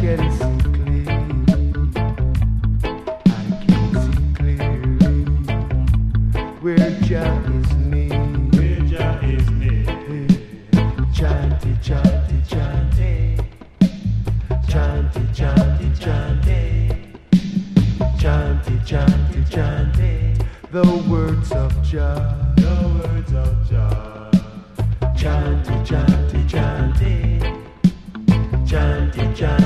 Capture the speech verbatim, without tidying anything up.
can see clearly. I can see clearly where Jah is near. Where Jah is near. Chanty, chanty, chanty. Chanty, chanty, chanty. Chanty, chanty, chanty. The words of Jah. The words of Jah. Chanty, chanty, chanty. Chanty, chanty.